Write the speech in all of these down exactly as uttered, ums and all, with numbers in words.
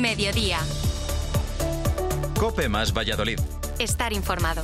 Mediodía. COPE más Valladolid. Estar informado.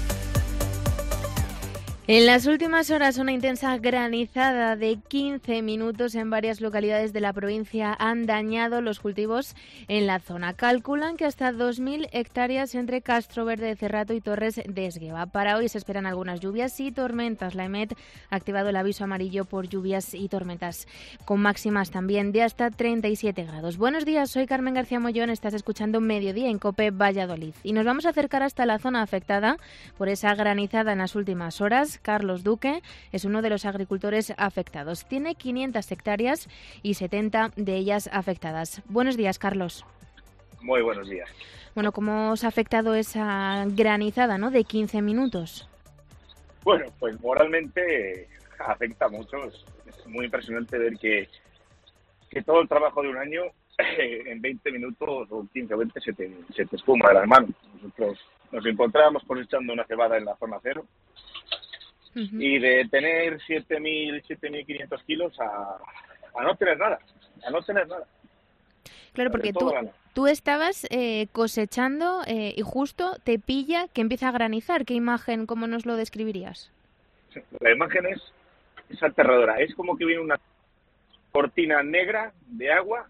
En las últimas horas, una intensa granizada de quince minutos en varias localidades de la provincia han dañado los cultivos en la zona. Calculan que hasta dos mil hectáreas entre Castroverde de Cerrato y Torres de Esgueva. Para hoy se esperan algunas lluvias y tormentas. La EMET ha activado el aviso amarillo por lluvias y tormentas, con máximas también de hasta treinta y siete grados. Buenos días, soy Carmen García Mollón, estás escuchando Mediodía en COPE Valladolid. Y nos vamos a acercar hasta la zona afectada por esa granizada en las últimas horas. Carlos Duque es uno de los agricultores afectados. Tiene quinientas hectáreas y setenta de ellas afectadas. Buenos días, Carlos. Muy buenos días. Bueno, ¿cómo os ha afectado esa granizada, ¿no?, de quince minutos? Bueno, pues moralmente afecta mucho. Es, es muy impresionante ver que, que todo el trabajo de un año eh, en veinte minutos o quince o veinte se te, se te espuma de las manos. Nosotros nos encontrábamos cosechando una cebada en la zona cero. Uh-huh. Y de tener siete mil, siete mil quinientos kilos a, a no tener nada, a no tener nada. Claro, porque tú, tú estabas eh, cosechando eh, y justo te pilla que empieza a granizar. ¿Qué imagen, cómo nos lo describirías? La imagen es, es aterradora. Es como que viene una cortina negra de agua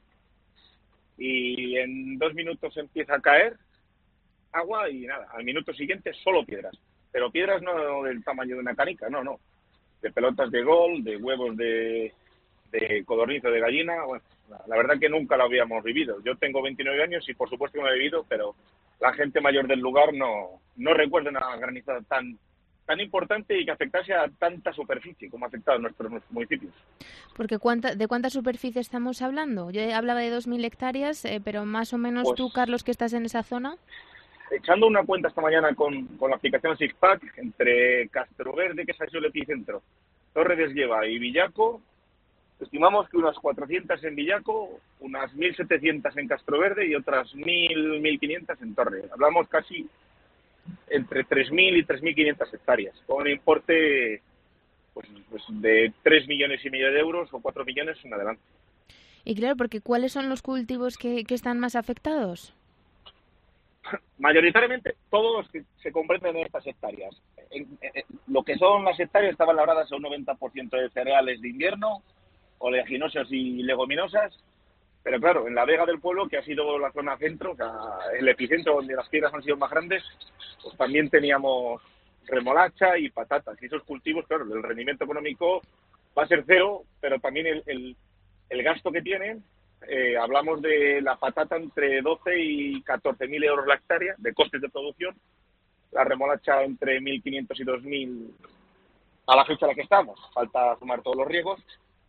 y en dos minutos empieza a caer agua y nada, al minuto siguiente solo piedras. Pero piedras no del tamaño de una canica, no, no. De pelotas de gol, de huevos de, de codorniz o de gallina. Bueno, la verdad que nunca lo habíamos vivido. Yo tengo veintinueve años y por supuesto que no lo he vivido, pero la gente mayor del lugar no, no recuerda una granizada tan, tan importante y que afectase a tanta superficie como ha afectado a nuestros municipios. Porque cuánta, ¿de cuánta superficie estamos hablando? Yo hablaba de dos mil hectáreas, eh, pero más o menos pues, tú, Carlos, que estás en esa zona. Echando una cuenta esta mañana con, con la aplicación Sixpack, entre Castroverde, que es el epicentro, Torre de Esgueva y Villaco, estimamos que unas cuatrocientas en Villaco, unas mil setecientas en Castroverde y otras mil, mil quinientas en Torre. Hablamos casi entre tres mil y tres mil quinientas hectáreas, con un importe pues, pues de tres millones y medio de euros o cuatro millones en adelante. Y claro, porque ¿cuáles son los cultivos que, que están más afectados? Mayoritariamente todos los que se comprenden en estas hectáreas. En, en, en, lo que son las hectáreas estaban labradas a un noventa por ciento de cereales de invierno, oleaginosas y leguminosas, pero claro, en la Vega del Pueblo, que ha sido la zona centro, o sea, el epicentro donde las piedras han sido más grandes, pues también teníamos remolacha y patatas. Y esos cultivos, claro, el rendimiento económico va a ser cero, pero también el, el, el gasto que tienen. Eh, hablamos de la patata entre doce y catorce mil euros la hectárea de costes de producción, la remolacha entre mil quinientos y dos mil a la fecha en la que estamos, falta sumar todos los riegos,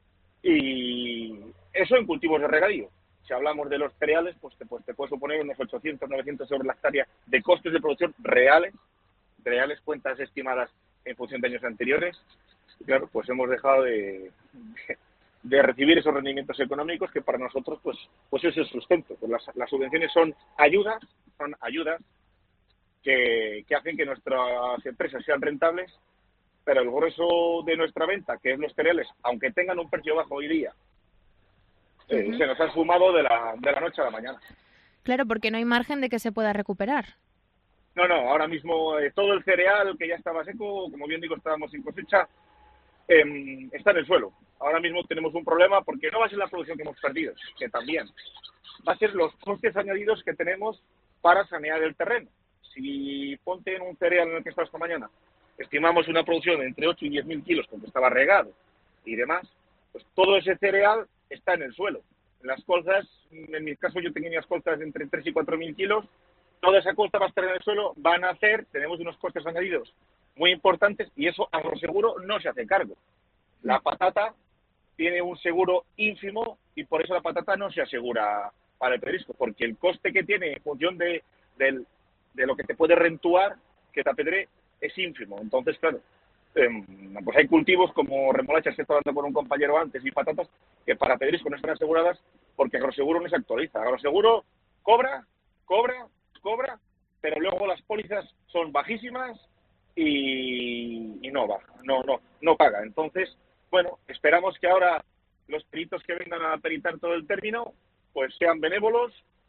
y eso en cultivos de regadío. Si hablamos de los cereales, pues te, pues te puede suponer unos ochocientos, novecientos euros la hectárea de costes de producción reales, reales cuentas estimadas en función de años anteriores, y claro, pues hemos dejado de... de de recibir esos rendimientos económicos que para nosotros pues pues es el sustento. Pues las, las subvenciones son ayudas, son ayudas que, que hacen que nuestras empresas sean rentables, pero el grueso de nuestra venta, que es los cereales, aunque tengan un precio bajo hoy día, eh, uh-huh. se nos ha sumado de la, de la noche a la mañana. Claro, porque no hay margen de que se pueda recuperar. No, no, ahora mismo eh, todo el cereal que ya estaba seco, como bien digo, estábamos sin cosecha, eh, está en el suelo. Ahora mismo tenemos un problema porque no va a ser la producción que hemos perdido, que también va a ser los costes añadidos que tenemos para sanear el terreno. Si ponte en un cereal en el que está esta mañana, estimamos una producción de entre ocho y diez mil kilos porque estaba regado y demás, pues todo ese cereal está en el suelo. Las colzas, en mi caso yo tenía unas colzas de entre tres y cuatro mil kilos, toda esa colza va a estar en el suelo, van a hacer, tenemos unos costes añadidos muy importantes y eso Agroseguro no se hace cargo. La patata tiene un seguro ínfimo y por eso la patata no se asegura para el pedrisco, porque el coste que tiene en función de, de, de lo que te puede rentuar, que te apedre, es ínfimo. Entonces, claro, eh, pues hay cultivos como remolachas, que estaba hablando con un compañero antes, y patatas, que para pedrisco no están aseguradas porque Agroseguro no se actualiza. Agroseguro cobra, cobra, cobra, pero luego las pólizas son bajísimas y, y no baja, no, no, no paga. Entonces, bueno, esperamos que ahora los peritos que vengan a peritar todo el término pues sean benévolos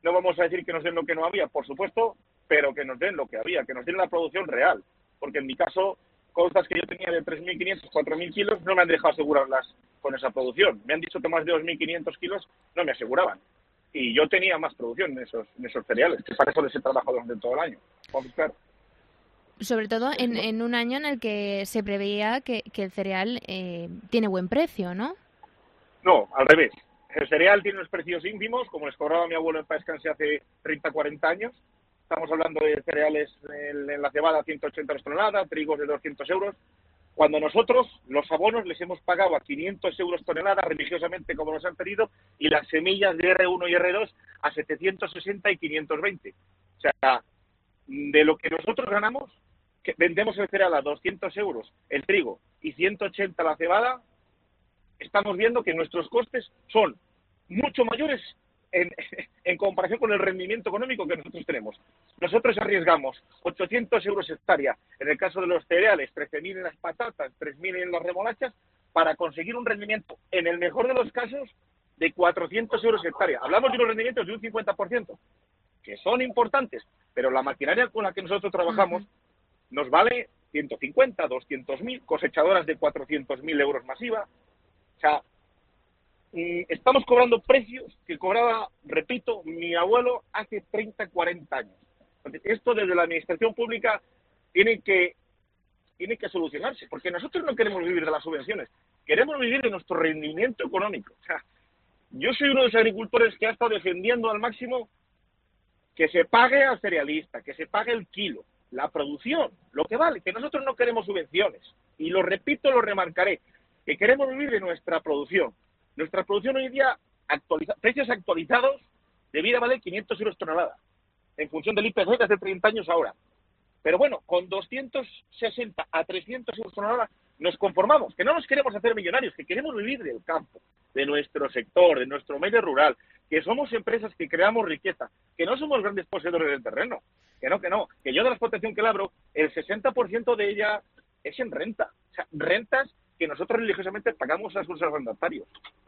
no vamos a decir que nos den lo que no había, por supuesto, pero que nos den lo que había, que nos den la producción real. Porque en mi caso, cosas que yo tenía de tres mil quinientos, cuatro mil kilos, no me han dejado asegurarlas con esa producción. Me han dicho que más de dos mil quinientos kilos no me aseguraban. Y yo tenía más producción en esos, en esos cereales, que para eso les he trabajado durante todo el año. Vamos, claro. Sobre todo en, en un año en el que se preveía que, que el cereal eh, tiene buen precio, ¿no? No, al revés. El cereal tiene unos precios ínfimos, como les cobraba mi abuelo en paz descanse hace treinta, cuarenta años. Estamos hablando de cereales en, en la cebada ciento ochenta euros tonelada, trigos de doscientos euros. Cuando nosotros, los abonos, les hemos pagado a quinientos euros tonelada, religiosamente como nos han pedido, y las semillas de erre uno y erre dos a setecientos sesenta y quinientos veinte. O sea, de lo que nosotros ganamos, que vendemos el cereal a doscientos euros el trigo y ciento ochenta la cebada, estamos viendo que nuestros costes son mucho mayores en, en comparación con el rendimiento económico que nosotros tenemos. Nosotros arriesgamos ochocientos euros hectárea en el caso de los cereales, trece mil en las patatas, tres mil en las remolachas, para conseguir un rendimiento, en el mejor de los casos, de cuatrocientos euros hectárea. Hablamos de unos rendimientos de un cincuenta por ciento, que son importantes, pero la maquinaria con la que nosotros trabajamos uh-huh. nos vale ciento cincuenta, doscientos mil, cosechadoras de cuatrocientos mil euros masiva. O sea, estamos cobrando precios que cobraba, repito, mi abuelo hace treinta, cuarenta años. Entonces, esto desde la administración pública tiene que, tiene que solucionarse, porque nosotros no queremos vivir de las subvenciones, queremos vivir de nuestro rendimiento económico. O sea, yo soy uno de los agricultores que ha estado defendiendo al máximo que se pague al cerealista, que se pague el kilo, la producción, lo que vale, que nosotros no queremos subvenciones. Y lo repito, lo remarcaré, que queremos vivir de nuestra producción. Nuestra producción hoy en día, actualiza, precios actualizados, debiera valer quinientos euros tonelada, en función del I P C de hace treinta años ahora. Pero bueno, con doscientos sesenta a trescientos euros tonelada nos conformamos, que no nos queremos hacer millonarios, que queremos vivir del campo, de nuestro sector, de nuestro medio rural, que somos empresas que creamos riqueza, que no somos grandes poseedores del terreno, que no, que no, que yo de la explotación que labro, el sesenta por ciento de ella es en renta, o sea, rentas que nosotros religiosamente pagamos a sus arrendatarios.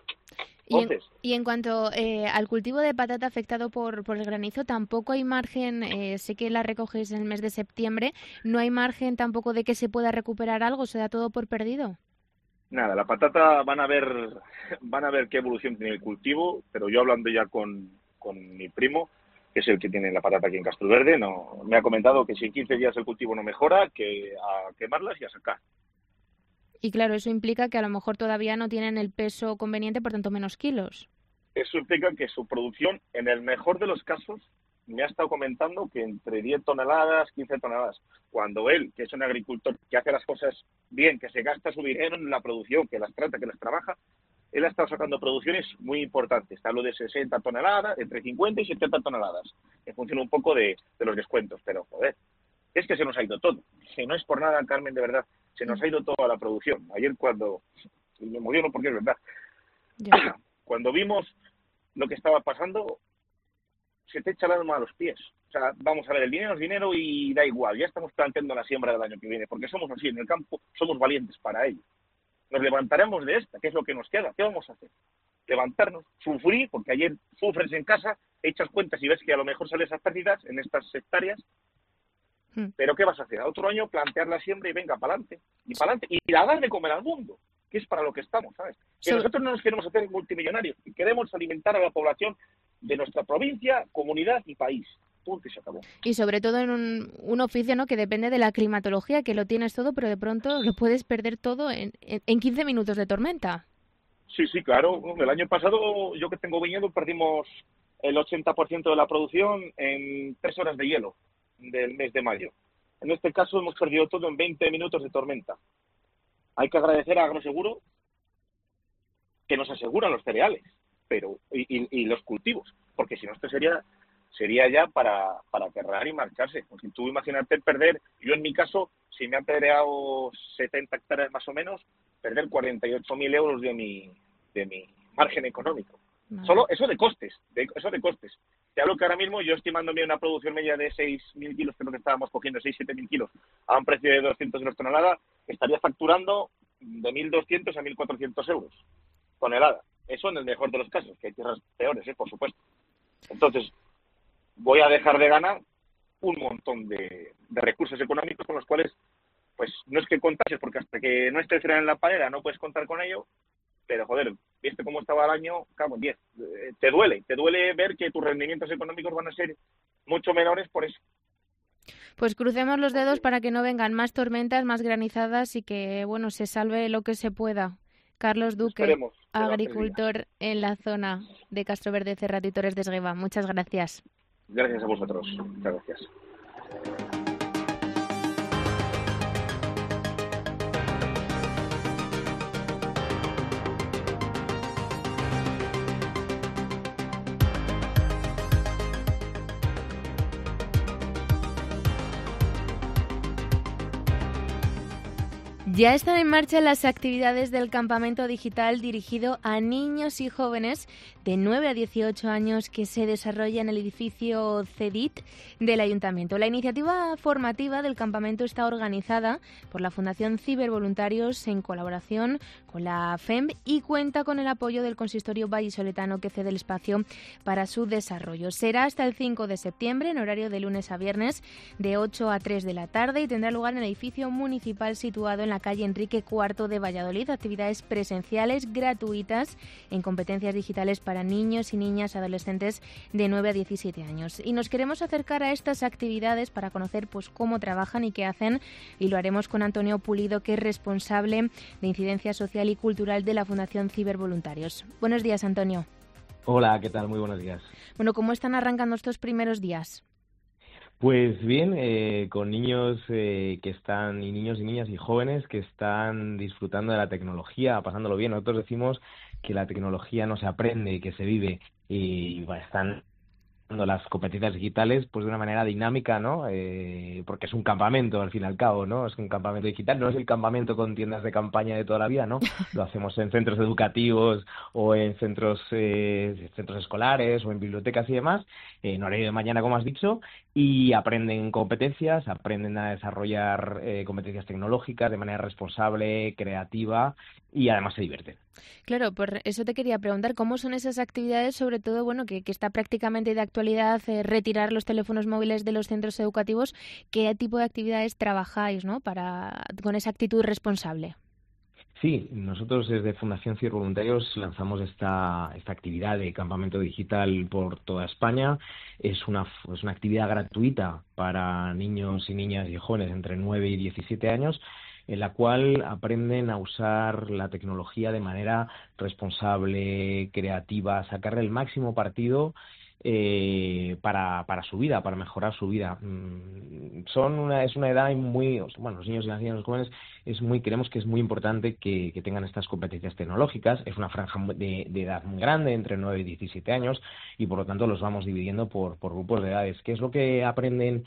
Y en, y en cuanto eh, al cultivo de patata afectado por, por el granizo, tampoco hay margen, eh, sé que la recogéis en el mes de septiembre, ¿no hay margen tampoco de que se pueda recuperar algo? ¿Se da todo por perdido? Nada, la patata van a ver van a ver qué evolución tiene el cultivo, pero yo hablando ya con, con mi primo, que es el que tiene la patata aquí en Castroverde, no, me ha comentado que si en quince días el cultivo no mejora, que a quemarlas y a sacar. Y claro, eso implica que a lo mejor todavía no tienen el peso conveniente, por tanto menos kilos. Eso implica que su producción, en el mejor de los casos, me ha estado comentando que entre diez toneladas, quince toneladas. Cuando él, que es un agricultor que hace las cosas bien, que se gasta su dinero en la producción, que las trata, que las trabaja, él ha estado sacando producciones muy importantes. Hablo de sesenta toneladas, entre cincuenta y setenta toneladas, en función un poco de, de los descuentos. Pero, joder, es que se nos ha ido todo. Si no es por nada, Carmen, de verdad, se nos ha ido toda la producción. Ayer cuando, me emociono porque es verdad, yeah. cuando vimos lo que estaba pasando, se te echa el alma a los pies. O sea, vamos a ver, el dinero es dinero y da igual, ya estamos planteando la siembra del año que viene, porque somos así, en el campo somos valientes para ello. Nos levantaremos de esta, que es lo que nos queda. ¿Qué vamos a hacer? Levantarnos, sufrir, porque ayer sufres en casa, echas cuentas y ves que a lo mejor salen esas pérdidas en estas hectáreas. Pero ¿qué vas a hacer? A otro año plantear la siembra y venga, para adelante. Y para adelante. Y la dar de comer al mundo, que es para lo que estamos, ¿sabes? Que sí. Nosotros no nos queremos hacer multimillonarios, y queremos alimentar a la población de nuestra provincia, comunidad y país. Punto y se acabó. Y sobre todo en un, un oficio, ¿no?, que depende de la climatología, que lo tienes todo, pero de pronto lo puedes perder todo en, en, en quince minutos de tormenta. Sí, sí, claro. El año pasado, yo que tengo viñedo, perdimos el ochenta por ciento de la producción en tres horas de hielo del mes de mayo. En este caso hemos perdido todo en veinte minutos de tormenta. Hay que agradecer a Agroseguro que nos aseguran los cereales pero y, y, y los cultivos, porque si no esto sería sería ya para, para cerrar y marcharse. Porque tú imagínate perder, yo en mi caso, si me han peleado setenta hectáreas más o menos, perder cuarenta y ocho mil euros de mi, de mi margen económico. Vale. Solo eso de costes, de, eso de costes. Te hablo que ahora mismo yo estimándome una producción media de seis mil kilos, que es lo que estábamos cogiendo, seis, siete mil kilos, a un precio de doscientos euros tonelada, estaría facturando de mil doscientos a mil cuatrocientos euros tonelada. Eso en el mejor de los casos, que hay tierras peores, ¿eh? Por supuesto. Entonces, voy a dejar de ganar un montón de, de recursos económicos con los cuales, pues no es que contases, porque hasta que no estés en la paella no puedes contar con ello, pero joder, viste cómo estaba el año, cago en diez. Eh, te duele, te duele ver que tus rendimientos económicos van a ser mucho menores por eso. Pues crucemos los dedos para que no vengan más tormentas, más granizadas y que, bueno, se salve lo que se pueda. Carlos Duque, Esperemos, agricultor en la zona de Castroverde, Cerrato y Torres de Esgueva. Muchas gracias. Gracias a vosotros. Muchas gracias. Ya están en marcha las actividades del campamento digital dirigido a niños y jóvenes de nueve a dieciocho años que se desarrolla en el edificio CEDIT del Ayuntamiento. La iniciativa formativa del campamento está organizada por la Fundación Cibervoluntarios en colaboración con la F E M y cuenta con el apoyo del Consistorio vallisoletano que cede el espacio para su desarrollo. Será hasta el cinco de septiembre en horario de lunes a viernes de ocho a tres de la tarde y tendrá lugar en el edificio municipal situado en la calle Enrique cuarto de Valladolid. Actividades presenciales gratuitas en competencias digitales para niños y niñas adolescentes de nueve a diecisiete años. Y nos queremos acercar a estas actividades para conocer pues cómo trabajan y qué hacen, y lo haremos con Antonio Pulido, que es responsable de incidencia social y cultural de la Fundación Cibervoluntarios. Buenos días, Antonio. Hola, ¿qué tal? Muy buenos días. Bueno, ¿cómo están arrancando estos primeros días? Pues bien, eh, con niños eh, que están, y niños y niñas y jóvenes que están disfrutando de la tecnología, pasándolo bien. Nosotros decimos que la tecnología no se aprende, que se vive, y bueno, están las competencias digitales pues de una manera dinámica, ¿no? Eh, porque es un campamento al fin y al cabo, ¿no? Es un campamento digital, no es el campamento con tiendas de campaña de toda la vida, ¿no? Lo hacemos en centros educativos o en centros eh, centros escolares o en bibliotecas y demás, en horario de mañana, como has dicho, y aprenden competencias, aprenden a desarrollar eh, competencias tecnológicas de manera responsable, creativa, y además se divierten. Claro, por eso te quería preguntar cómo son esas actividades, sobre todo, bueno, que, que está prácticamente de actualidad eh, retirar los teléfonos móviles de los centros educativos. ¿Qué tipo de actividades trabajáis, ¿no?, para con esa actitud responsable? Sí, nosotros desde Fundación Cibervoluntarios lanzamos esta esta actividad de campamento digital por toda España. Es una es una actividad gratuita para niños y niñas y jóvenes entre nueve y diecisiete años, en la cual aprenden a usar la tecnología de manera responsable, creativa, sacarle el máximo partido eh, para, para su vida, para mejorar su vida. Son una, es una edad muy, bueno, los niños y las niñas, los jóvenes, es muy, creemos que es muy importante que, que tengan estas competencias tecnológicas. Es una franja de, de edad muy grande, entre nueve y diecisiete años, y por lo tanto los vamos dividiendo por, por grupos de edades. ¿Qué es lo que aprenden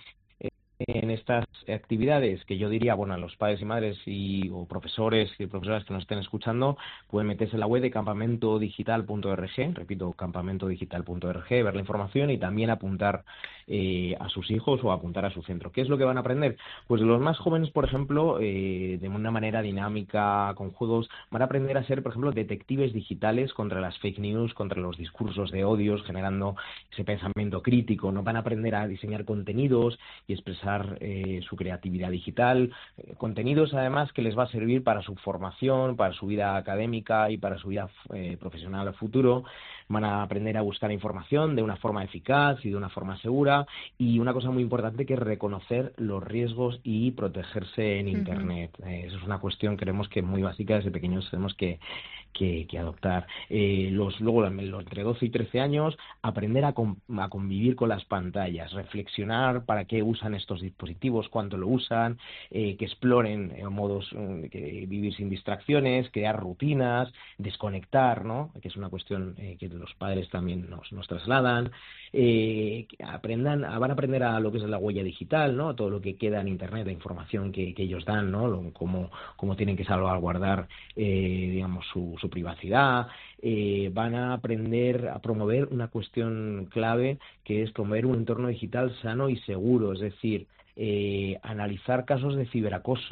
en estas actividades? Que yo diría, bueno, a los padres y madres y o profesores y profesoras que nos estén escuchando, pueden meterse en la web de campamento digital punto org, repito, campamento digital punto org, ver la información y también apuntar eh, a sus hijos o apuntar a su centro. ¿Qué es lo que van a aprender? Pues los más jóvenes, por ejemplo, eh, de una manera dinámica, con juegos, van a aprender a ser, por ejemplo, detectives digitales contra las fake news, contra los discursos de odios, generando ese pensamiento crítico. No van a aprender a diseñar contenidos y expresar Eh, su creatividad digital, eh, contenidos además que les va a servir para su formación, para su vida académica y para su vida eh, profesional a futuro. Van a aprender a buscar información de una forma eficaz y de una forma segura, y una cosa muy importante que es reconocer los riesgos y protegerse en Internet. Uh-huh. Eh, eso es una cuestión, creemos que muy básica, desde pequeños tenemos que Que, que adoptar. Eh, los Luego, los entre doce y trece años, aprender a, con, a convivir con las pantallas, reflexionar para qué usan estos dispositivos, cuánto lo usan, eh, que exploren eh, modos eh, que vivir sin distracciones, crear rutinas, desconectar, ¿no?, que es una cuestión eh, que los padres también nos, nos trasladan. Eh, que aprendan, van a aprender a lo que es la huella digital, ¿no?, todo lo que queda en Internet, la información que, que ellos dan, ¿no?, lo, cómo, cómo tienen que salvaguardar eh, digamos su, su privacidad. Eh, van a aprender a promover una cuestión clave, que es promover un entorno digital sano y seguro, es decir, eh, analizar casos de ciberacoso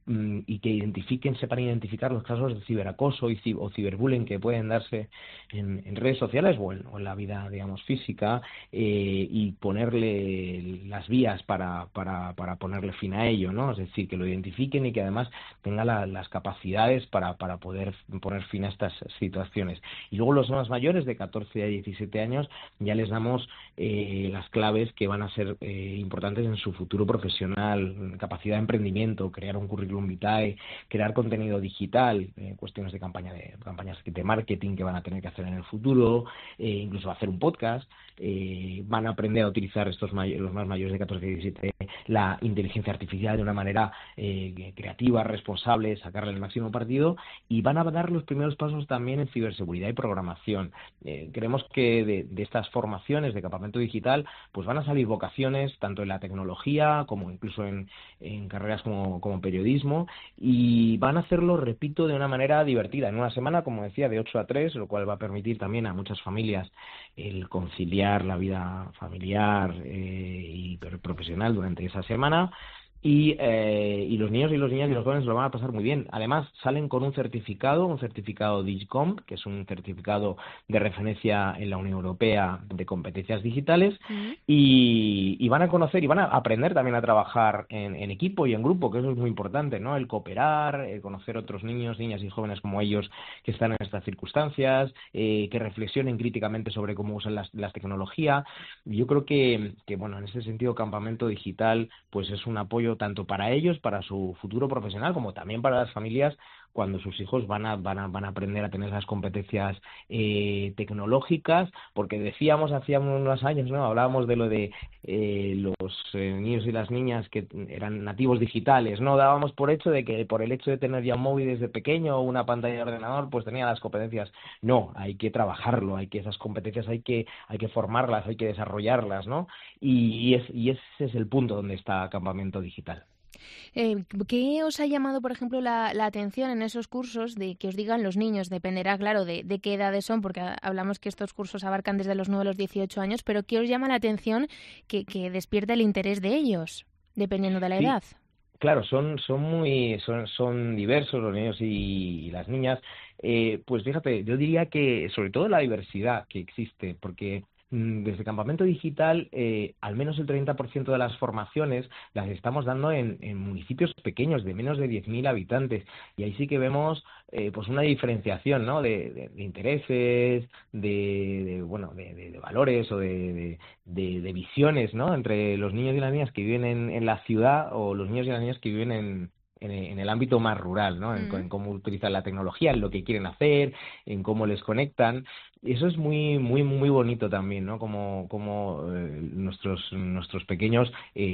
mmm, y que identifiquen, sepan identificar los casos de ciberacoso y o ciberbullying que pueden darse en, en redes sociales o en, o en la vida, digamos, física, eh, y ponerle las vías para, para, para ponerle fin a ello, ¿no? Es decir, que lo identifiquen y que además tenga la, las capacidades para, para poder poner fin a estas situaciones. Y luego los más mayores, de catorce a diecisiete años, ya les damos eh, las claves que van a ser eh, importantes en su futuro profesional, capacidad de emprendimiento, crear un currículum vitae, crear contenido digital, eh, cuestiones de campaña de campañas de marketing que van a tener que hacer en el futuro, eh, incluso hacer un podcast, eh, van a aprender a utilizar estos may- los más mayores de catorce a diecisiete la inteligencia artificial de una manera eh, creativa, responsable, sacarle el máximo partido, y van a dar los primeros pasos también en ciberseguridad y programación. Eh, creemos que de, de estas formaciones de campamento digital pues van a salir vocaciones tanto en la tecnología como incluso en, en carreras como, como periodismo, y van a hacerlo, repito, de una manera divertida, en una semana, como decía, de ocho a tres, lo cual va a permitir también a muchas familias el conciliar la vida familiar eh, y profesional durante esa semana. Y, eh, y los niños y las niñas y los jóvenes lo van a pasar muy bien. Además, salen con un certificado, un certificado DIGICOMP, que es un certificado de referencia en la Unión Europea de competencias digitales, mm. y, y van a conocer y van a aprender también a trabajar en, en equipo y en grupo, que eso es muy importante, ¿no? El cooperar, el conocer otros niños, niñas y jóvenes como ellos que están en estas circunstancias, eh, que reflexionen críticamente sobre cómo usan las, las tecnologías. Yo creo que, que, bueno, en ese sentido, Campamento Digital pues es un apoyo tanto para ellos, para su futuro profesional, como también para las familias cuando sus hijos van a van a, van a aprender a tener esas competencias eh, tecnológicas, porque decíamos hacía unos años, ¿no? Hablábamos de lo de eh, los eh, niños y las niñas que eran nativos digitales, ¿no? Dábamos por hecho de que por el hecho de tener ya un móvil desde pequeño o una pantalla de ordenador, pues tenía las competencias. No, hay que trabajarlo, hay que esas competencias hay que hay que formarlas, hay que desarrollarlas, ¿no? Y, y, es, y ese es el punto donde está Campamento Digital. Eh, ¿Qué os ha llamado, por ejemplo, la, la atención en esos cursos de que os digan los niños? Dependerá, claro, de, de qué edades son, porque hablamos que estos cursos abarcan desde los nueve a los dieciocho años, pero ¿qué os llama la atención que, que despierta el interés de ellos, dependiendo de la sí. edad? Claro, son son muy son son diversos los niños y, y las niñas. Eh, pues fíjate, yo diría que sobre todo la diversidad que existe, porque desde Campamento Digital, eh, al menos el treinta por ciento de las formaciones las estamos dando en, en municipios pequeños, de menos de diez mil habitantes, y ahí sí que vemos eh, pues una diferenciación, ¿no? de, de, de intereses, de, de bueno, de, de, de valores o de, de, de, de visiones, ¿no? Entre los niños y las niñas que viven en, en la ciudad o los niños y las niñas que viven en En, en el ámbito más rural, ¿no? En, mm. en cómo utilizan la tecnología, en lo que quieren hacer, en cómo les conectan. Y eso es muy muy muy bonito también, ¿no? Como, como eh, nuestros nuestros pequeños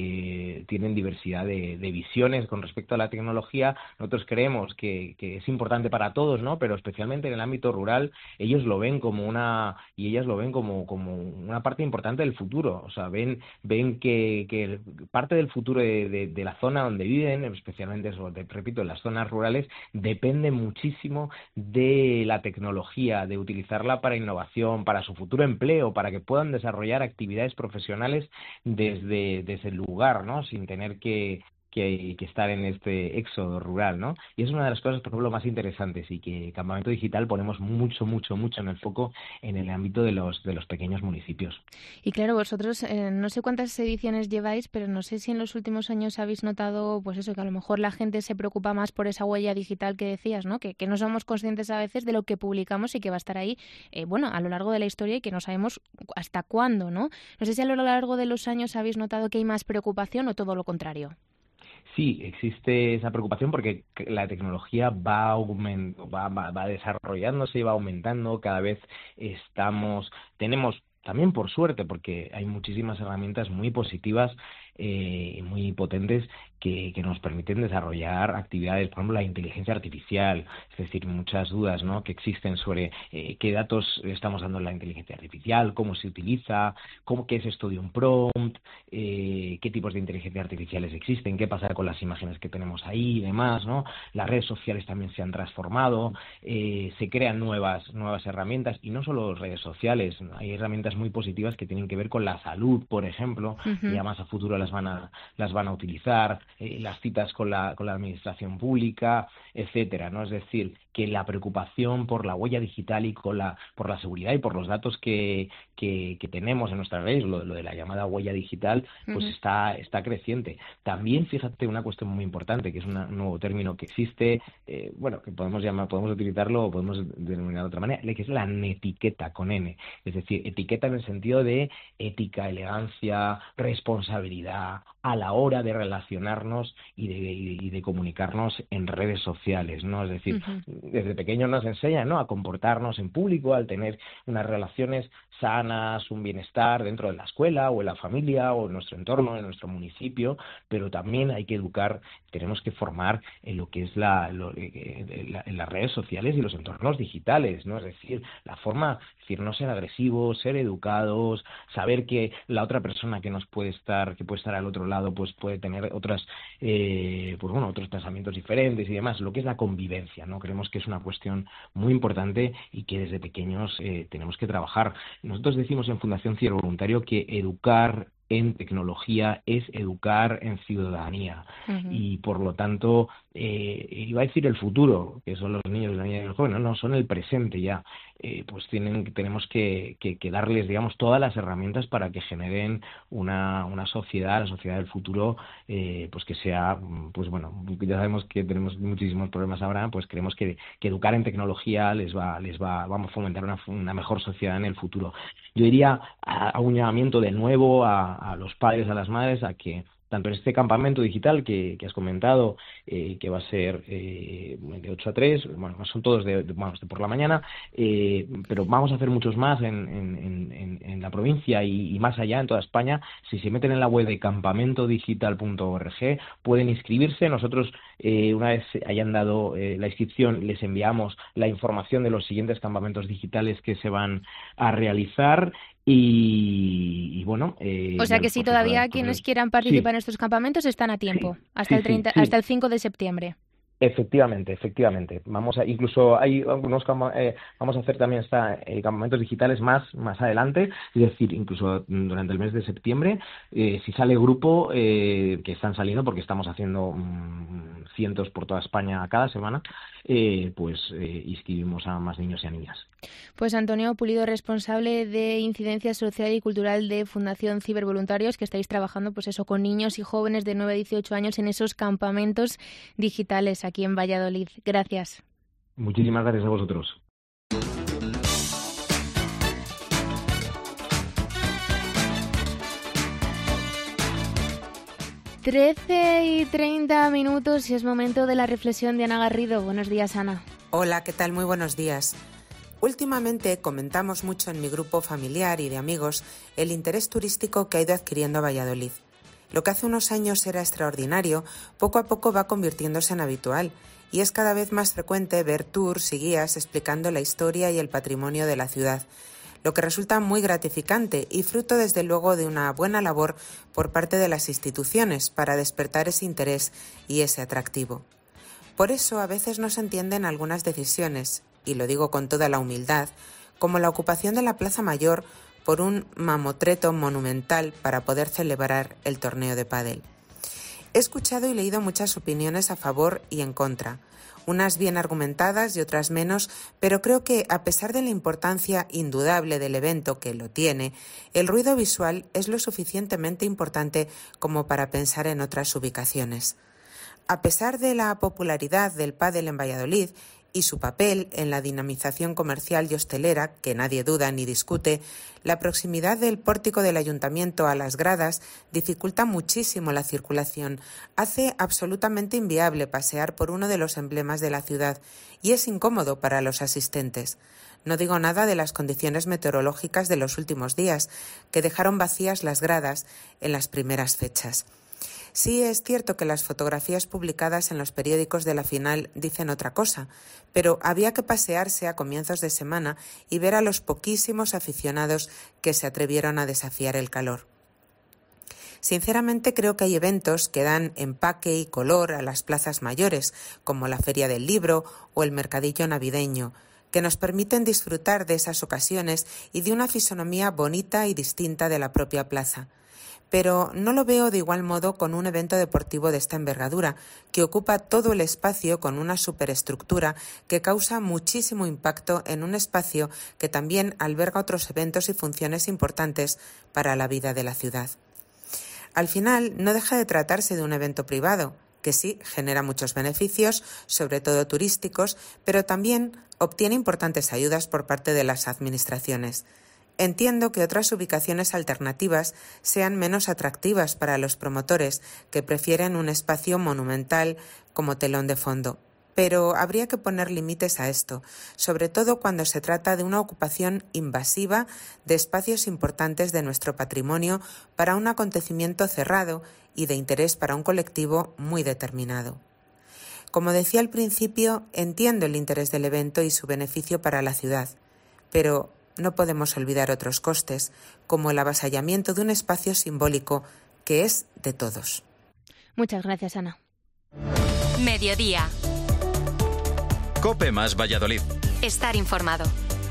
eh, tienen diversidad de, de visiones con respecto a la tecnología. Nosotros creemos que, que es importante para todos, ¿no? Pero especialmente en el ámbito rural, ellos lo ven como una y ellas lo ven como como una parte importante del futuro. O sea, ven ven que, que parte del futuro de, de, de la zona donde viven, especialmente eso, te repito, en las zonas rurales, depende muchísimo de la tecnología, de utilizarla para innovación, para su futuro empleo, para que puedan desarrollar actividades profesionales desde, desde el lugar, ¿no? Sin tener que, que, que estar en este éxodo rural, ¿no? Y es una de las cosas, por ejemplo, más interesantes, y que Campamento Digital ponemos mucho, mucho, mucho en el foco en el ámbito de los de los pequeños municipios. Y claro, vosotros eh, no sé cuántas ediciones lleváis, pero no sé si en los últimos años habéis notado, pues eso, que a lo mejor la gente se preocupa más por esa huella digital que decías, ¿no? Que, que no somos conscientes a veces de lo que publicamos y que va a estar ahí, eh, bueno, a lo largo de la historia y que no sabemos hasta cuándo, ¿no? No sé si a lo largo de los años habéis notado que hay más preocupación o todo lo contrario. Sí, existe esa preocupación porque la tecnología va, aument, va, va, va desarrollándose y va aumentando. Cada vez estamos, tenemos también por suerte, porque hay muchísimas herramientas muy positivas y eh, muy potentes que, que nos permiten desarrollar actividades, por ejemplo, la inteligencia artificial, es decir, muchas dudas, ¿no?, que existen sobre eh, qué datos estamos dando en la inteligencia artificial, cómo se utiliza, cómo, qué es esto de un prompt, eh, qué tipos de inteligencia artificiales existen, qué pasa con las imágenes que tenemos ahí y demás, ¿no? Las redes sociales también se han transformado, eh, se crean nuevas nuevas herramientas, y no solo redes sociales, ¿no? Hay herramientas muy positivas que tienen que ver con la salud, por ejemplo, uh-huh. que ya más a futuro las van a las van a utilizar. eh, las citas con la, con la administración pública, etcétera, ¿no? Es decir, que la preocupación por la huella digital y con la, por la seguridad y por los datos que, que, que tenemos en nuestras redes, lo, lo de la llamada huella digital, pues uh-huh. está, está creciente. También, fíjate, una cuestión muy importante, que es una, un nuevo término que existe, eh, bueno, que podemos llamar, podemos utilizarlo o podemos denominar de otra manera, que es la netiqueta, con N. Es decir, etiqueta en el sentido de ética, elegancia, responsabilidad a la hora de relacionarnos y de, y de comunicarnos en redes sociales, ¿no? Es decir, uh-huh. desde pequeños nos enseñan, ¿no?, a comportarnos en público, al tener unas relaciones sanas, un bienestar dentro de la escuela o en la familia o en nuestro entorno, en nuestro municipio, pero también hay que educar, tenemos que formar en lo que es la, lo, la, en las redes sociales y los entornos digitales, ¿no? Es decir, la forma, es decir, no ser agresivos, ser educados, saber que la otra persona que nos puede estar, que puede estar al otro lado, pues puede tener otras, eh, pues bueno, otros pensamientos diferentes y demás, lo que es la convivencia, ¿no? Creemos que es una cuestión muy importante y que desde pequeños eh, tenemos que trabajar. Nosotros decimos en Fundación Ciervo Voluntario que educar en tecnología es educar en ciudadanía uh-huh. y por lo tanto eh, iba a decir el futuro, que son los niños, las niñas y los jóvenes, no, no, son el presente ya, eh, pues tienen tenemos que, que, que darles, digamos, todas las herramientas para que generen una, una sociedad, la sociedad del futuro, eh, pues que sea, pues bueno, ya sabemos que tenemos muchísimos problemas ahora, pues creemos que, que educar en tecnología les va, les va, vamos a fomentar una, una mejor sociedad en el futuro. Yo diría a, a un llamamiento de nuevo a a los padres, a las madres, a que tanto en este campamento digital que, que has comentado, eh, que va a ser eh, de ocho a tres, bueno, son todos de, de, bueno, de por la mañana, eh, pero vamos a hacer muchos más en, en, en, en la provincia y, y más allá, en toda España. Si se meten en la web de campamento digital punto org, pueden inscribirse. Nosotros, eh, una vez hayan dado eh, la inscripción, les enviamos la información de los siguientes campamentos digitales que se van a realizar. Y, y bueno, eh, o sea que si todavía quienes quieran participar sí. en estos campamentos están a tiempo, sí, hasta sí, el treinta, sí, hasta el cinco de septiembre. Efectivamente, efectivamente. Vamos a, incluso hay algunos eh, vamos a hacer también esta, eh, campamentos digitales más más adelante, es decir, incluso durante el mes de septiembre, eh, si sale grupo, eh, que están saliendo porque estamos haciendo mmm, cientos por toda España cada semana, eh, pues eh, inscribimos a más niños y a niñas. Pues Antonio Pulido, responsable de Incidencia Social y Cultural de Fundación Cibervoluntarios, que estáis trabajando pues eso con niños y jóvenes de nueve a dieciocho años en esos campamentos digitales aquí en Valladolid. Gracias. Muchísimas gracias a vosotros. trece y treinta minutos y es momento de la reflexión de Ana Garrido. Buenos días, Ana. Hola, ¿qué tal? Muy buenos días. Últimamente comentamos mucho en mi grupo familiar y de amigos el interés turístico que ha ido adquiriendo Valladolid. Lo que hace unos años era extraordinario, poco a poco va convirtiéndose en habitual y es cada vez más frecuente ver tours y guías explicando la historia y el patrimonio de la ciudad, lo que resulta muy gratificante y fruto desde luego de una buena labor por parte de las instituciones para despertar ese interés y ese atractivo. Por eso a veces no se entienden algunas decisiones, y lo digo con toda la humildad, como la ocupación de la Plaza Mayor por un mamotreto monumental para poder celebrar el torneo de pádel. He escuchado y leído muchas opiniones a favor y en contra, unas bien argumentadas y otras menos, pero creo que a pesar de la importancia indudable del evento, que lo tiene, el ruido visual es lo suficientemente importante como para pensar en otras ubicaciones. A pesar de la popularidad del pádel en Valladolid y su papel en la dinamización comercial y hostelera, que nadie duda ni discute, la proximidad del pórtico del ayuntamiento a las gradas dificulta muchísimo la circulación, hace absolutamente inviable pasear por uno de los emblemas de la ciudad y es incómodo para los asistentes. No digo nada de las condiciones meteorológicas de los últimos días, que dejaron vacías las gradas en las primeras fechas. Sí es cierto que las fotografías publicadas en los periódicos de la final dicen otra cosa, pero había que pasearse a comienzos de semana y ver a los poquísimos aficionados que se atrevieron a desafiar el calor. Sinceramente creo que hay eventos que dan empaque y color a las plazas mayores, como la Feria del Libro o el Mercadillo Navideño, que nos permiten disfrutar de esas ocasiones y de una fisonomía bonita y distinta de la propia plaza. pero no lo veo de igual modo con un evento deportivo de esta envergadura, que ocupa todo el espacio con una superestructura que causa muchísimo impacto en un espacio que también alberga otros eventos y funciones importantes para la vida de la ciudad. Al final, no deja de tratarse de un evento privado, que sí genera muchos beneficios, sobre todo turísticos, pero también obtiene importantes ayudas por parte de las administraciones. Entiendo que otras ubicaciones alternativas sean menos atractivas para los promotores, que prefieren un espacio monumental como telón de fondo. Pero habría que poner límites a esto, sobre todo cuando se trata de una ocupación invasiva de espacios importantes de nuestro patrimonio para un acontecimiento cerrado y de interés para un colectivo muy determinado. Como decía al principio, entiendo el interés del evento y su beneficio para la ciudad, pero no podemos olvidar otros costes, como el avasallamiento de un espacio simbólico que es de todos. Muchas gracias, Ana. Mediodía. COPE más Valladolid. Estar informado.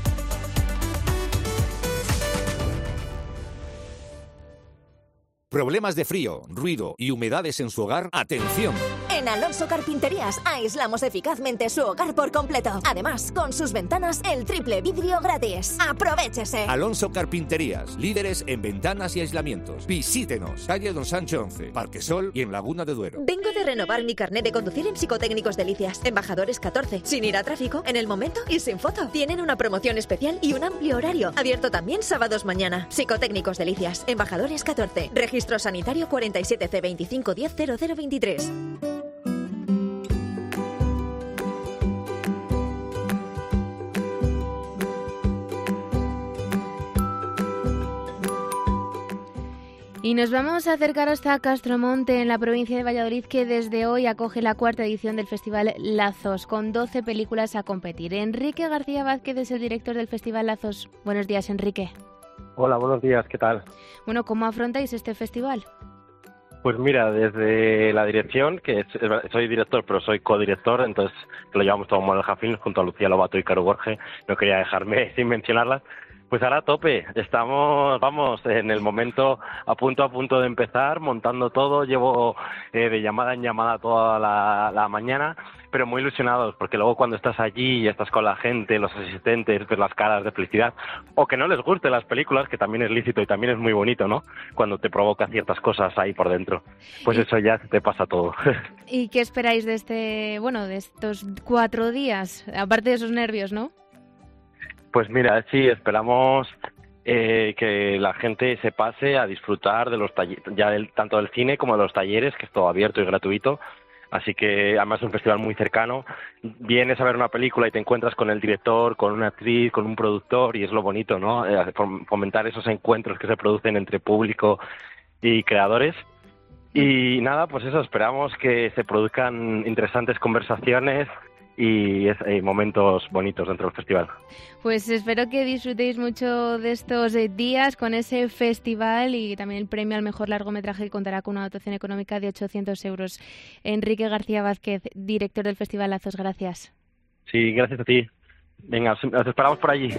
¿Problemas de frío, ruido y humedades en su hogar? ¡Atención! En Alonso Carpinterías aislamos eficazmente su hogar por completo. Además, con sus ventanas, el triple vidrio gratis. ¡Aprovechese! Alonso Carpinterías, líderes en ventanas y aislamientos. Visítenos, calle Don Sancho once, Parque Sol y en Laguna de Duero. Vengo de renovar mi carnet de conducir en Psicotécnicos Delicias. Embajadores catorce, sin ir a tráfico, en el momento y sin foto. Tienen una promoción especial y un amplio horario. Abierto también sábados mañana. Psicotécnicos Delicias, Embajadores catorce. Registro sanitario cuarenta y siete C veinticinco diez cero cero veintitrés. Y nos vamos a acercar hasta Castromonte, en la provincia de Valladolid, que desde hoy acoge la cuarta edición del Festival Lazos, con doce películas a competir. Enrique García Vázquez es el director del Festival Lazos. Buenos días, Enrique. Hola, buenos días, ¿qué tal? Bueno, ¿cómo afrontáis este festival? Pues mira, desde la dirección, que es, soy director, pero soy codirector, entonces lo llevamos todo Manuel Jafín junto a Lucía Lobato y Caro Borge, no quería dejarme sin mencionarlas. Pues ahora a tope, estamos, vamos, en el momento a punto a punto de empezar, montando todo, llevo eh, de llamada en llamada toda la, la mañana, pero muy ilusionados, porque luego cuando estás allí y estás con la gente, los asistentes, ves las caras de felicidad, o que no les gusten las películas, que también es lícito y también es muy bonito, ¿no? Cuando te provoca ciertas cosas ahí por dentro, pues eso ya te pasa todo. ¿Y qué esperáis de este, bueno, de estos cuatro días, aparte de esos nervios, no? Pues mira, sí, esperamos eh, que la gente se pase a disfrutar de los talleres, ya del, tanto del cine como de los talleres, que es todo abierto y gratuito. Así que además es un festival muy cercano. Vienes a ver una película y te encuentras con el director, con una actriz, con un productor, y es lo bonito, ¿no? Eh, fomentar esos encuentros que se producen entre público y creadores. Y nada, pues eso, esperamos que se produzcan interesantes conversaciones y, es, y momentos bonitos dentro del festival. Pues espero que disfrutéis mucho de estos días con ese festival y también el premio al mejor largometraje, que contará con una dotación económica de ochocientos euros. Enrique García Vázquez, director del Festival Lazos, gracias. Sí, gracias a ti. Venga, os esperamos por allí.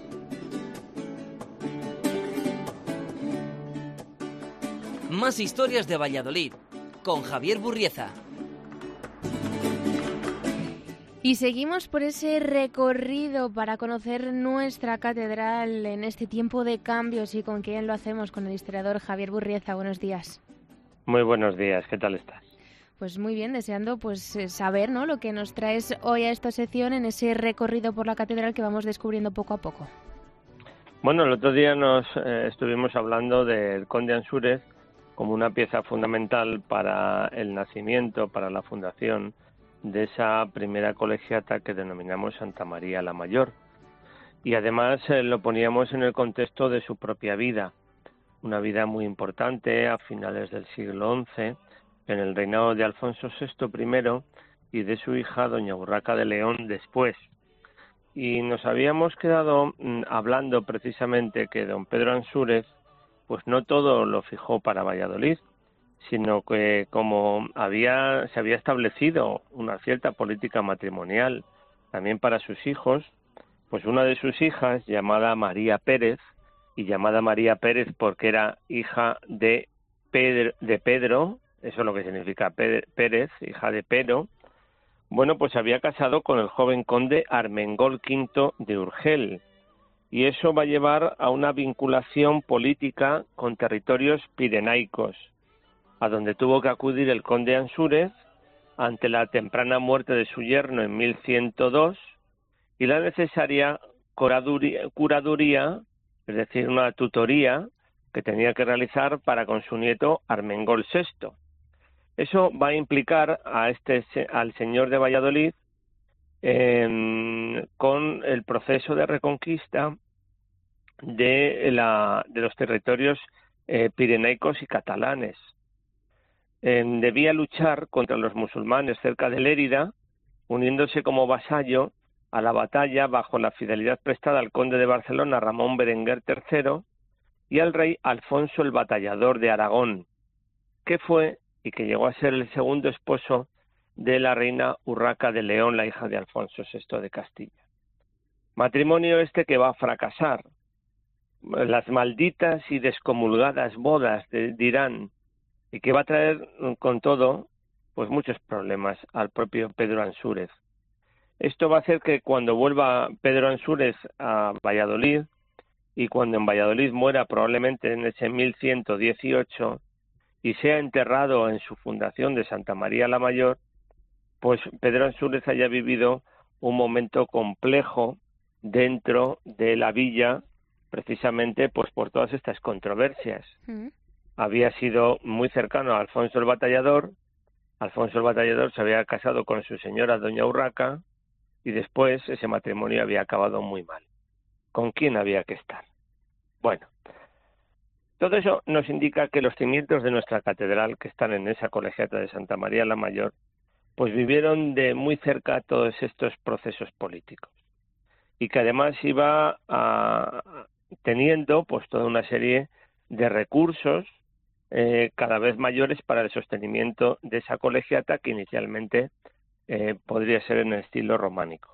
Más historias de Valladolid con Javier Burrieza. Y seguimos por ese recorrido para conocer nuestra catedral en este tiempo de cambios. ¿Y con quién lo hacemos? Con el historiador Javier Burrieza. Buenos días. Muy buenos días, ¿qué tal estás? Pues muy bien, deseando pues saber, ¿no?, lo que nos traes hoy a esta sección en ese recorrido por la catedral que vamos descubriendo poco a poco. Bueno, el otro día nos eh, estuvimos hablando del Conde Ansúrez como una pieza fundamental para el nacimiento, para la fundación de esa primera colegiata que denominamos Santa María la Mayor. Y además eh, lo poníamos en el contexto de su propia vida, una vida muy importante a finales del siglo once, en el reinado de Alfonso sexto primero y de su hija doña Urraca de León después. Y nos habíamos quedado mm, hablando precisamente que don Pedro Ansúrez, pues no todo lo fijó para Valladolid, sino que como había se había establecido una cierta política matrimonial también para sus hijos, pues una de sus hijas, llamada María Pérez, y llamada María Pérez porque era hija de Pedro, de Pedro, eso es lo que significa Pérez, hija de Pero, bueno, pues había casado con el joven conde Armengol quinto de Urgel, y eso va a llevar a una vinculación política con territorios pirenaicos, a donde tuvo que acudir el conde Ansúrez ante la temprana muerte de su yerno en mil ciento dos y la necesaria curaduría, curaduría, es decir, una tutoría que tenía que realizar para con su nieto Armengol sexto. Eso va a implicar a este al señor de Valladolid eh, con el proceso de reconquista de, la, de los territorios eh, pirenaicos y catalanes. Eh, debía luchar contra los musulmanes cerca de Lérida, uniéndose como vasallo a la batalla bajo la fidelidad prestada al conde de Barcelona Ramón Berenguer tercero y al rey Alfonso el Batallador de Aragón, que fue y que llegó a ser el segundo esposo de la reina Urraca de León, la hija de Alfonso sexto de Castilla. Matrimonio este que va a fracasar. Las malditas y descomulgadas bodas de, de Irán, y que va a traer con todo pues muchos problemas al propio Pedro Ansúrez. Esto va a hacer que cuando vuelva Pedro Ansúrez a Valladolid, y cuando en Valladolid muera probablemente en ese mil ciento dieciocho, y sea enterrado en su fundación de Santa María la Mayor, pues Pedro Ansúrez haya vivido un momento complejo dentro de la villa, precisamente pues por todas estas controversias. Mm. Había sido muy cercano a Alfonso el Batallador. Alfonso el Batallador se había casado con su señora doña Urraca y después ese matrimonio había acabado muy mal. ¿Con quién había que estar? Bueno, todo eso nos indica que los cimientos de nuestra catedral, que están en esa colegiata de Santa María la Mayor, pues vivieron de muy cerca todos estos procesos políticos y que además iba a, teniendo pues toda una serie de recursos eh, cada vez mayores para el sostenimiento de esa colegiata que inicialmente eh, podría ser en el estilo románico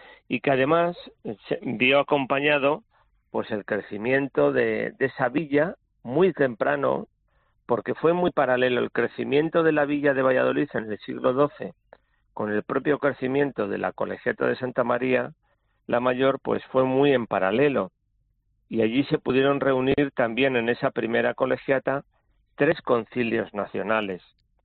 y que además se vio acompañado pues el crecimiento de, de esa villa muy temprano, porque fue muy paralelo el crecimiento de la villa de Valladolid en el siglo doce con el propio crecimiento de la colegiata de Santa María la Mayor, pues fue muy en paralelo. Y allí se pudieron reunir también en esa primera colegiata tres concilios nacionales.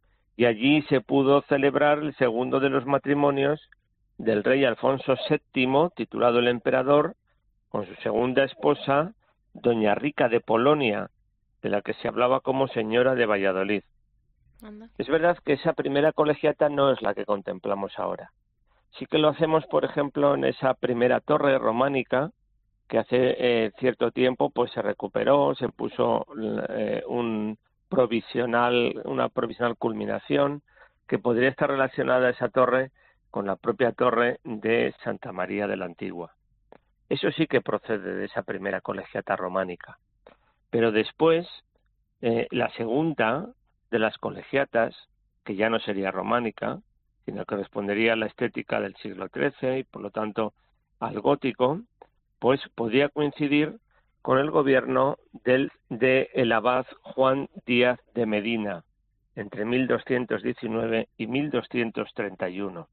Y allí se pudo celebrar el segundo de los matrimonios del rey Alfonso séptimo, titulado el emperador, con su segunda esposa, doña Rica de Polonia, de la que se hablaba como señora de Valladolid. Anda. Es verdad que esa primera colegiata no es la que contemplamos ahora. Sí que lo hacemos, por ejemplo, en esa primera torre románica, que hace eh, cierto tiempo pues se recuperó, se puso eh, un provisional, una provisional culminación, que podría estar relacionada esa torre con la propia torre de Santa María de la Antigua. Eso sí que procede de esa primera colegiata románica. Pero después, eh, la segunda de las colegiatas, que ya no sería románica, sino que respondería a la estética del siglo trece y por lo tanto al gótico, pues podía coincidir con el gobierno del de el abad Juan Díaz de Medina entre mil doscientos diecinueve y mil doscientos treinta y uno,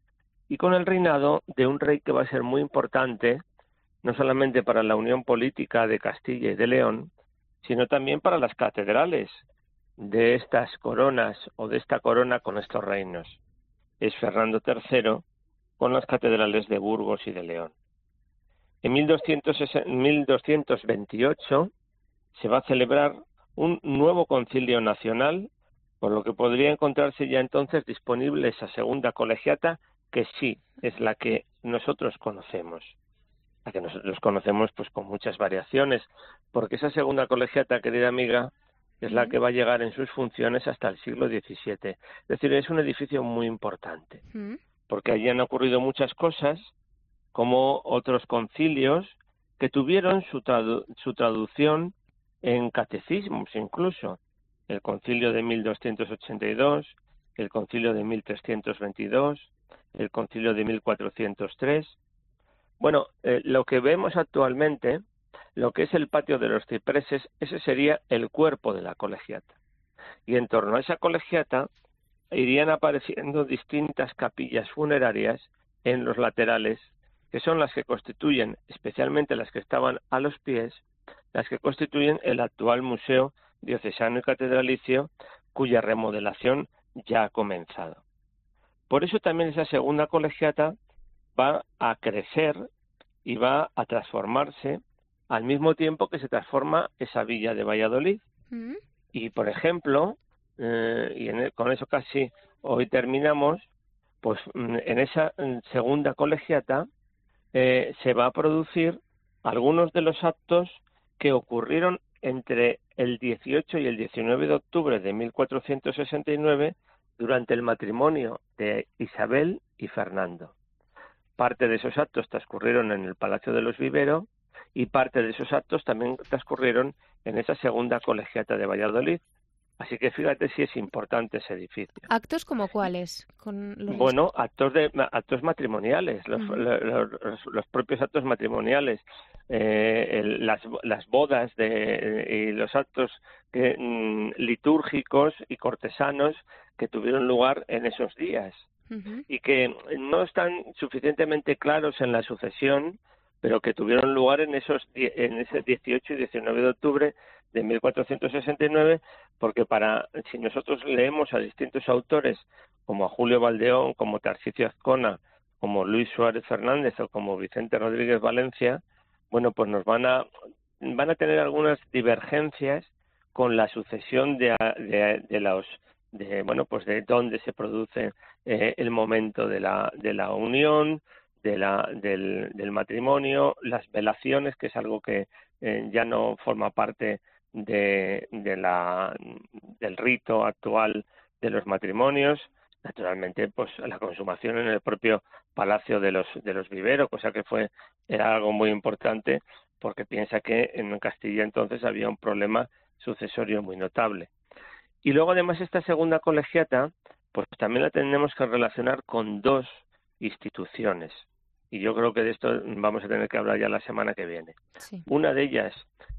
y con el reinado de un rey que va a ser muy importante no solamente para la unión política de Castilla y de León, sino también para las catedrales de estas coronas o de esta corona con estos reinos. Es Fernando tercero con las catedrales de Burgos y de León. En mil doscientos veintiocho se va a celebrar un nuevo concilio nacional, por lo que podría encontrarse ya entonces disponible esa segunda colegiata, que sí es la que nosotros conocemos. La que nosotros conocemos pues con muchas variaciones, porque esa segunda colegiata, querida amiga, es la que va a llegar en sus funciones hasta el siglo diecisiete. Es decir, es un edificio muy importante, porque allí han ocurrido muchas cosas, como otros concilios que tuvieron su, tradu su traducción en catecismos incluso. El concilio de mil doscientos ochenta y dos, el concilio de mil trescientos veintidós, el concilio de mil cuatrocientos tres. Bueno, eh, lo que vemos actualmente, lo que es el patio de los cipreses, ese sería el cuerpo de la colegiata. Y en torno a esa colegiata irían apareciendo distintas capillas funerarias en los laterales, que son las que constituyen, especialmente las que estaban a los pies, las que constituyen el actual Museo Diocesano y Catedralicio, cuya remodelación ya ha comenzado. Por eso también esa segunda colegiata va a crecer y va a transformarse al mismo tiempo que se transforma esa villa de Valladolid. Mm. Y, por ejemplo, eh, y en el, con eso casi hoy terminamos, pues en esa segunda colegiata eh, se va a producir algunos de los actos que ocurrieron entre el dieciocho y el diecinueve de octubre de mil cuatrocientos sesenta y nueve durante el matrimonio de Isabel y Fernando. Parte de esos actos transcurrieron en el Palacio de los Vivero y parte de esos actos también transcurrieron en esa segunda colegiata de Valladolid. Así que fíjate si es importante ese edificio. ¿Actos como cuáles? Con los bueno, actos de actos matrimoniales, los, uh-huh. los, los, los propios actos matrimoniales, eh, el, las, las bodas de, y los actos que, mm, litúrgicos y cortesanos que tuvieron lugar en esos días. Uh-huh. Y que no están suficientemente claros en la sucesión, pero que tuvieron lugar en esos en ese dieciocho y diecinueve de octubre de mil cuatrocientos sesenta y nueve, porque para si nosotros leemos a distintos autores como a Julio Valdeón, como Tarsicio Azcona, como Luis Suárez Fernández o como Vicente Rodríguez Valencia, bueno, pues nos van a van a tener algunas divergencias con la sucesión de, de, de los de bueno pues de dónde se produce eh, el momento de la de la unión, de la del, del matrimonio, las velaciones, que es algo que eh, ya no forma parte de, de la del rito actual de los matrimonios. Naturalmente, pues la consumación en el propio Palacio de los de los Vivero, cosa que fue era algo muy importante, porque piensa que en Castilla entonces había un problema sucesorio muy notable. Y luego además esta segunda colegiata, pues también la tenemos que relacionar con dos instituciones. Y yo creo que de esto vamos a tener que hablar ya la semana que viene. Sí. Una de ellas,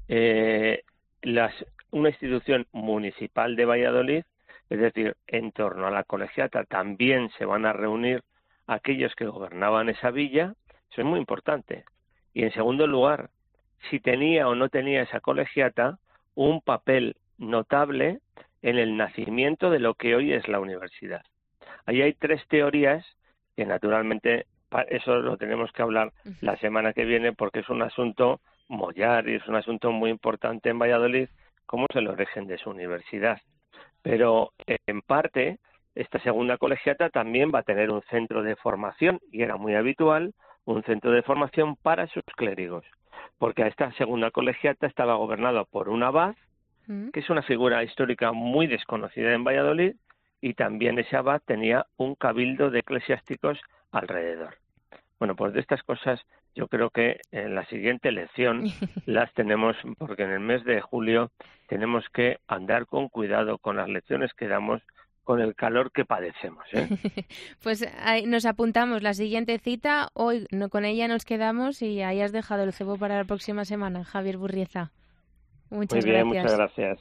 eh, las, una institución municipal de Valladolid, es decir, en torno a la colegiata también se van a reunir aquellos que gobernaban esa villa, eso es muy importante. Y en segundo lugar, si tenía o no tenía esa colegiata un papel notable en el nacimiento de lo que hoy es la universidad. Ahí hay tres teorías que naturalmente eso lo tenemos que hablar la semana que viene, porque es un asunto mollar y es un asunto muy importante en Valladolid, como es el origen de su universidad. Pero en parte esta segunda colegiata también va a tener un centro de formación, y era muy habitual, un centro de formación para sus clérigos, porque a esta segunda colegiata estaba gobernada por un abad, que es una figura histórica muy desconocida en Valladolid, y también ese abad tenía un cabildo de eclesiásticos alrededor. Bueno, pues de estas cosas yo creo que en la siguiente lección las tenemos, porque en el mes de julio tenemos que andar con cuidado con las lecciones que damos, con el calor que padecemos, ¿eh? Pues ahí nos apuntamos la siguiente cita, hoy no, con ella nos quedamos, y ahí has dejado el cebo para la próxima semana, Javier Burrieza. Muchas Muy bien, gracias. Muchas gracias.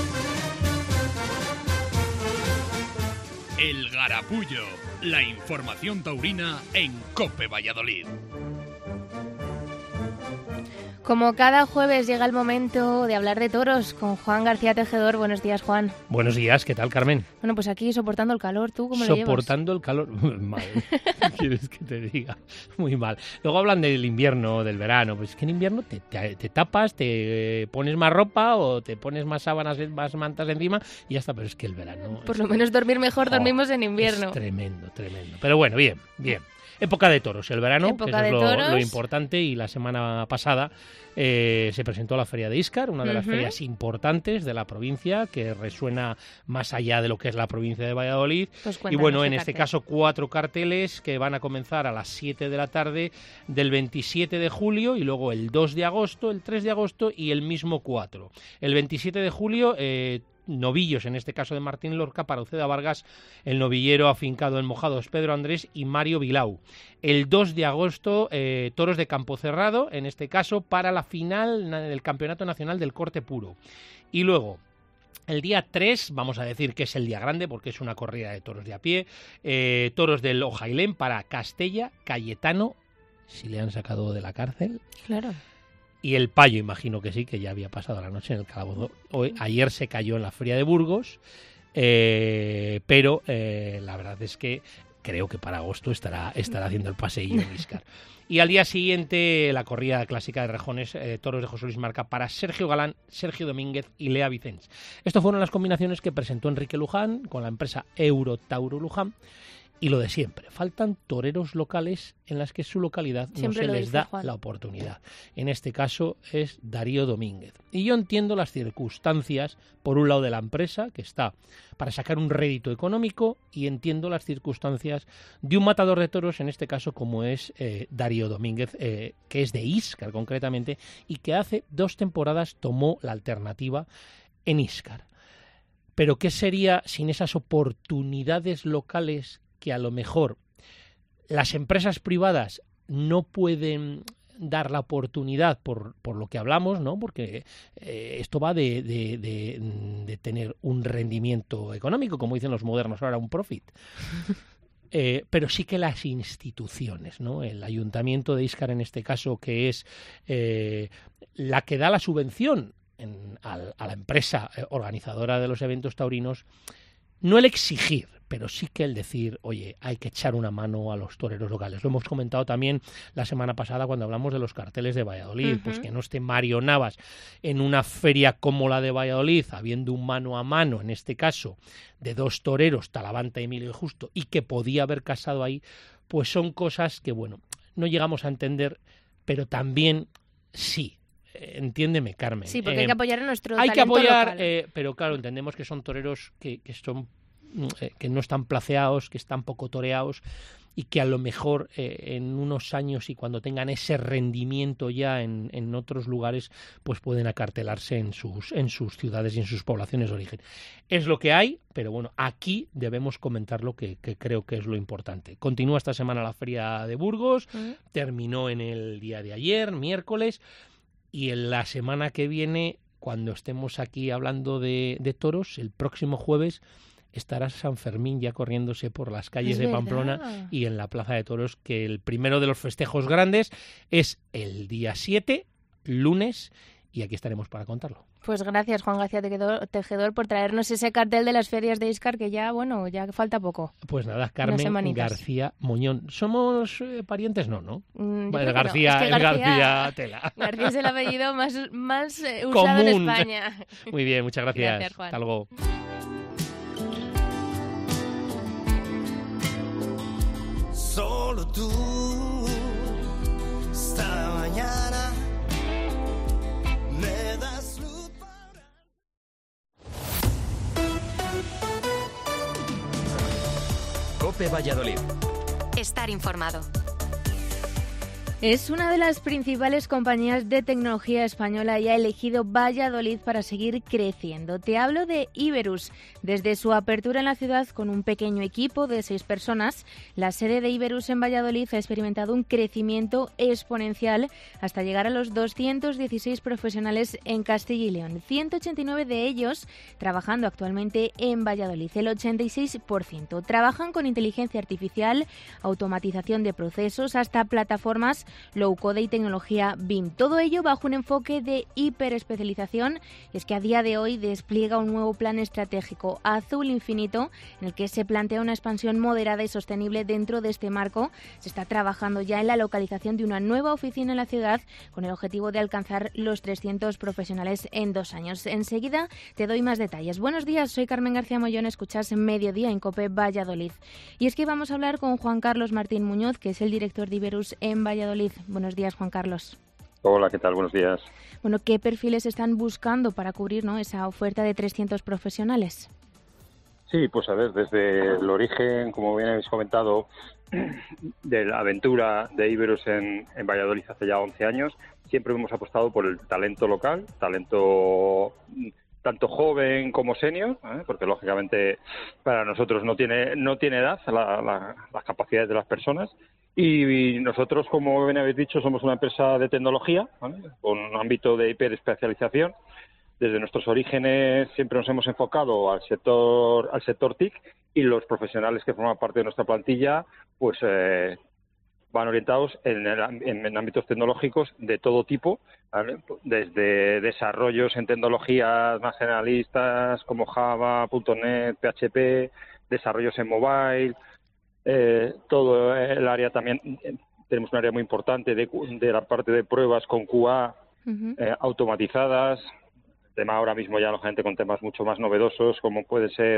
El Garapullo, la información taurina en COPE Valladolid. Como cada jueves llega el momento de hablar de toros con Juan García Tejedor. Buenos días, Juan. Buenos días, ¿qué tal, Carmen? Bueno, pues aquí soportando el calor. ¿Tú cómo lo llevas? Soportando el calor. Mal. ¿Qué quieres que te diga? Muy mal. Luego hablan del invierno, del verano. Pues es que en invierno te, te, te tapas, te pones más ropa o te pones más sábanas, más mantas encima y ya está. Pero es que el verano... Por lo menos dormir mejor, oh, dormimos en invierno. Es tremendo, tremendo. Pero bueno, bien, bien. Época de toros, el verano, Época que eso de es lo, toros. lo importante, y la semana pasada eh, se presentó la Feria de Íscar, una de uh-huh. las ferias importantes de la provincia, que resuena más allá de lo que es la provincia de Valladolid. Pues y bueno, en cartel. este caso cuatro carteles que van a comenzar a las siete de la tarde del veintisiete de julio, y luego el dos de agosto, el tres de agosto y el mismo cuatro. El veintisiete de julio... Eh, novillos, en este caso de Martín Lorca, para Uceda Vargas, el novillero afincado en Mojados, Pedro Andrés y Mario Vilau. El dos de agosto, eh, toros de campo cerrado, en este caso para la final del Campeonato Nacional del Corte Puro. Y luego, El día tres, vamos a decir que es el día grande porque es una corrida de toros de a pie, eh, toros del Ojailén para Castella, Cayetano, si le han sacado de la cárcel. Claro. Y el Payo, imagino que sí, que ya había pasado la noche en el calabozo. Hoy, ayer se cayó en la Feria de Burgos, eh, pero eh, la verdad es que creo que para agosto estará, estará haciendo el paseillo en Íscar. Y al día siguiente, la corrida clásica de rejones, eh, toros de José Luis Marca para Sergio Galán, Sergio Domínguez y Lea Vicens. Estas fueron las combinaciones que presentó Enrique Luján con la empresa Eurotauro Luján. Y lo de siempre, faltan toreros locales en las que su localidad siempre no se les da Juan. la oportunidad. En este caso es Darío Domínguez. Y yo entiendo las circunstancias, por un lado de la empresa, que está para sacar un rédito económico, y entiendo las circunstancias de un matador de toros, en este caso como es eh, Darío Domínguez, eh, que es de Íscar concretamente, y que hace dos temporadas tomó la alternativa en Íscar. Pero ¿qué sería sin esas oportunidades locales que a lo mejor las empresas privadas no pueden dar la oportunidad por, por lo que hablamos, ¿no? Porque eh, esto va de, de, de, de tener un rendimiento económico, como dicen los modernos ahora, un profit. Eh, pero sí que las instituciones, ¿no? El Ayuntamiento de Íscar, en este caso, que es eh, la que da la subvención en, a, a la empresa organizadora de los eventos taurinos, no el exigir, pero sí que el decir, oye, hay que echar una mano a los toreros locales. Lo hemos comentado también la semana pasada cuando hablamos de los carteles de Valladolid, uh-huh. pues que no esté Mario Navas en una feria como la de Valladolid, habiendo un mano a mano, en este caso, de dos toreros, Talavanta, Emilio y Justo, y que podía haber casado ahí, pues son cosas que, bueno, no llegamos a entender, pero también sí. Entiéndeme, Carmen. Sí, porque eh, hay que apoyar a nuestro Hay talento que apoyar, local. Eh, pero claro, entendemos que son toreros que, que son eh, que no están placeados, que están poco toreados y que a lo mejor eh, en unos años y cuando tengan ese rendimiento ya en, en otros lugares, pues pueden acartelarse en sus, en sus ciudades y en sus poblaciones de origen. Es lo que hay, pero bueno, aquí debemos comentar lo que, que creo que es lo importante. Continúa esta semana la Feria de Burgos, ¿Mm? terminó en el día de ayer, miércoles. Y en la semana que viene, cuando estemos aquí hablando de, de toros, el próximo jueves estará San Fermín ya corriéndose por las calles es de verdad. Pamplona y en la Plaza de Toros, que el primero de los festejos grandes es el día siete, lunes, y aquí estaremos para contarlo. Pues gracias, Juan García Tejedor, por traernos ese cartel de las ferias de Íscar, que ya, bueno, ya falta poco. Pues nada, Carmen García Muñón. ¿Somos eh, parientes? No, ¿no? Mm, bueno, García, no. es que García, García Tela. García es el apellido más, más eh, usado común en España. Muy bien, muchas gracias. Gracias, Juan. Hasta luego. Solo tú, esta mañana me das luz para... COPE Valladolid. Estar informado. Es una de las principales compañías de tecnología española y ha elegido Valladolid para seguir creciendo. Te hablo de Iberus. Desde su apertura en la ciudad con un pequeño equipo de seis personas, la sede de Iberus en Valladolid ha experimentado un crecimiento exponencial hasta llegar a los doscientos dieciséis profesionales en Castilla y León. ciento ochenta y nueve de ellos trabajando actualmente en Valladolid. El ochenta y seis por ciento trabajan con inteligencia artificial, automatización de procesos, hasta plataformas low-code y tecnología B I M. Todo ello bajo un enfoque de hiperespecialización. Y es que a día de hoy despliega un nuevo plan estratégico Azul Infinito, en el que se plantea una expansión moderada y sostenible. Dentro de este marco se está trabajando ya en la localización de una nueva oficina en la ciudad con el objetivo de alcanzar los trescientos profesionales en dos años. Enseguida te doy más detalles. Buenos días, soy Carmen García Mollón, escuchas Mediodía en COPE Valladolid. Y es que vamos a hablar con Juan Carlos Martín Muñoz, que es el director de Iberus en Valladolid. Buenos días, Juan Carlos. Hola, ¿qué tal? Buenos días. Bueno, ¿qué perfiles están buscando para cubrir, ¿no?, esa oferta de trescientos profesionales? Sí, pues a ver, desde el origen, como bien habéis comentado, de la aventura de Iberus en, en Valladolid hace ya once años, siempre hemos apostado por el talento local, talento tanto joven como senior, ¿eh? porque lógicamente para nosotros no tiene no tiene edad la, la, las capacidades de las personas. Y nosotros, como bien habéis dicho, somos una empresa de tecnología, ¿vale?, con un ámbito de hiperespecialización, desde nuestros orígenes siempre nos hemos enfocado al sector al sector T I C, y los profesionales que forman parte de nuestra plantilla pues eh, van orientados en, el, en, en ámbitos tecnológicos de todo tipo, ¿vale? Desde desarrollos en tecnologías más generalistas como Java, punto net, P H P, desarrollos en mobile, eh, todo el área también, tenemos un área muy importante de, de la parte de pruebas con Q A uh-huh. eh, automatizadas, tema ahora mismo ya lógicamente con temas mucho más novedosos como puede ser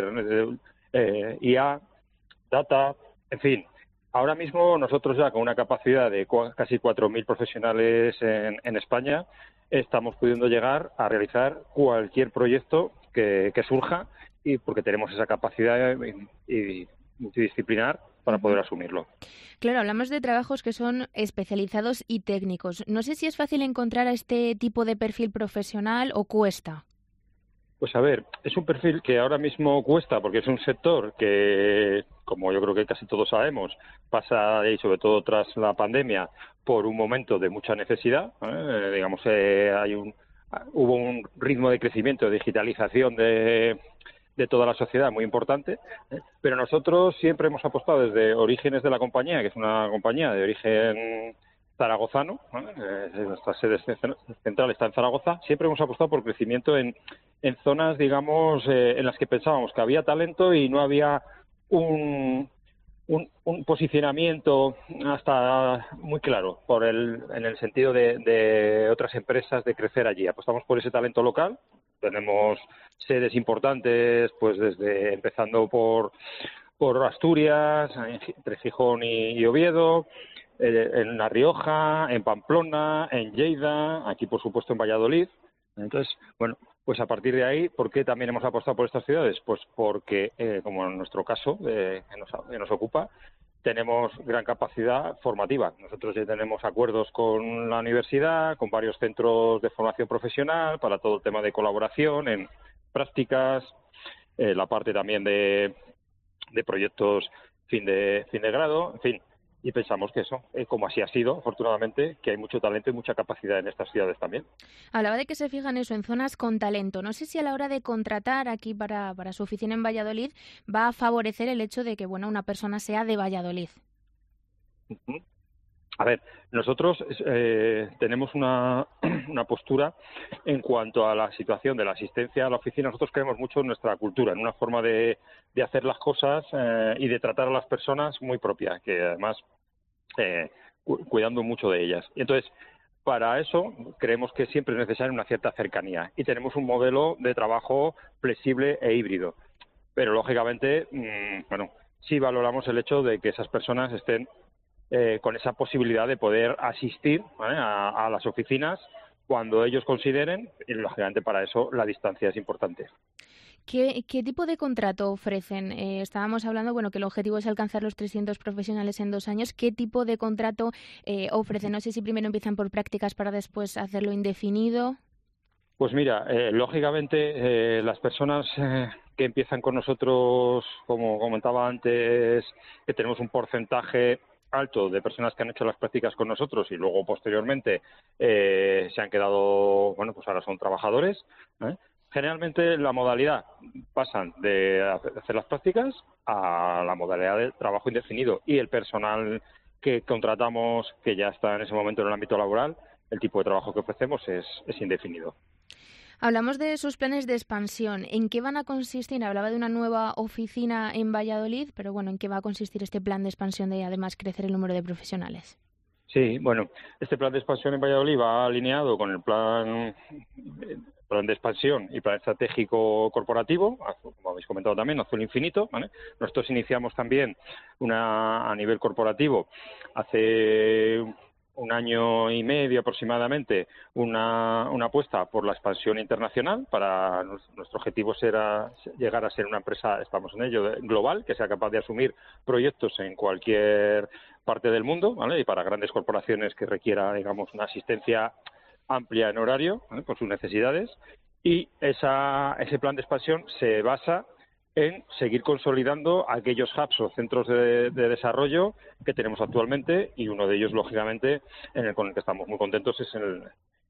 eh, I A, data, en fin. Ahora mismo nosotros ya con una capacidad de cu- casi cuatro mil profesionales en, en España estamos pudiendo llegar a realizar cualquier proyecto que, que surja, y porque tenemos esa capacidad y, y multidisciplinar para poder asumirlo. Claro, hablamos de trabajos que son especializados y técnicos. No sé si es fácil encontrar a este tipo de perfil profesional o cuesta. Pues a ver, es un perfil que ahora mismo cuesta porque es un sector que, como yo creo que casi todos sabemos, pasa, y sobre todo tras la pandemia, por un momento de mucha necesidad. ¿eh? Digamos, eh, hay un, hubo un ritmo de crecimiento, de digitalización de, de toda la sociedad muy importante, ¿eh? Pero nosotros siempre hemos apostado desde orígenes de la compañía, que es una compañía de origen zaragozano, ¿eh? Nuestra sede central está en Zaragoza. Siempre hemos apostado por crecimiento en, en zonas, digamos, eh, en las que pensábamos que había talento y no había un, un, un posicionamiento hasta muy claro por el, en el sentido de, de otras empresas de crecer allí. Apostamos por ese talento local. Tenemos sedes importantes, pues desde empezando por, por Asturias, entre Gijón y, y Oviedo, en La Rioja, en Pamplona, en Lleida, aquí por supuesto en Valladolid. Entonces, bueno, pues a partir de ahí, ¿por qué también hemos apostado por estas ciudades? Pues porque, eh, como en nuestro caso, eh, que, nos, que nos ocupa, tenemos gran capacidad formativa. Nosotros ya tenemos acuerdos con la universidad, con varios centros de formación profesional para todo el tema de colaboración en prácticas, eh, la parte también de, de proyectos fin de, fin de grado, en fin. Y pensamos que eso, eh, como así ha sido, afortunadamente, que hay mucho talento y mucha capacidad en estas ciudades también. Hablaba de que se fijan eso en zonas con talento. No sé si a la hora de contratar aquí para, para su oficina en Valladolid va a favorecer el hecho de que bueno una persona sea de Valladolid. Uh-huh. A ver, nosotros eh, tenemos una, una postura en cuanto a la situación de la asistencia a la oficina. Nosotros creemos mucho en nuestra cultura, en una forma de, de hacer las cosas eh, y de tratar a las personas muy propia, que además eh, cu- cuidando mucho de ellas. Y entonces, para eso creemos que siempre es necesaria una cierta cercanía y tenemos un modelo de trabajo flexible e híbrido. Pero, lógicamente, mmm, bueno, sí valoramos el hecho de que esas personas estén Eh, con esa posibilidad de poder asistir ¿vale? a, a las oficinas cuando ellos consideren, y lógicamente para eso la distancia es importante. ¿Qué, qué tipo de contrato ofrecen? Eh, estábamos hablando, bueno, que el objetivo es alcanzar los trescientos profesionales en dos años. ¿Qué tipo de contrato eh, ofrecen? No sé si primero empiezan por prácticas para después hacerlo indefinido. Pues mira, eh, lógicamente eh, las personas eh, que empiezan con nosotros, como comentaba antes, que tenemos un porcentaje alto de personas que han hecho las prácticas con nosotros y luego posteriormente eh, se han quedado, bueno, pues ahora son trabajadores. ¿eh? Generalmente la modalidad pasan de hacer las prácticas a la modalidad de trabajo indefinido y el personal que contratamos que ya está en ese momento en el ámbito laboral, el tipo de trabajo que ofrecemos es, es indefinido. Hablamos de sus planes de expansión. ¿En qué van a consistir? Hablaba de una nueva oficina en Valladolid, pero bueno, ¿en qué va a consistir este plan de expansión de además crecer el número de profesionales? Sí, bueno, este plan de expansión en Valladolid va alineado con el plan, plan de expansión y plan estratégico corporativo, como habéis comentado también, Azul Infinito, ¿vale? Nosotros iniciamos también una a nivel corporativo hace un año y medio aproximadamente una, una apuesta por la expansión internacional. Para nuestro objetivo será llegar a ser una empresa, estamos en ello, global, que sea capaz de asumir proyectos en cualquier parte del mundo, ¿vale? Y para grandes corporaciones que requiera, digamos, una asistencia amplia en horario, ¿vale? Con sus necesidades. Y esa, ese plan de expansión se basa en seguir consolidando aquellos hubs o centros de, de desarrollo que tenemos actualmente, y uno de ellos, lógicamente, en el con el que estamos muy contentos es el,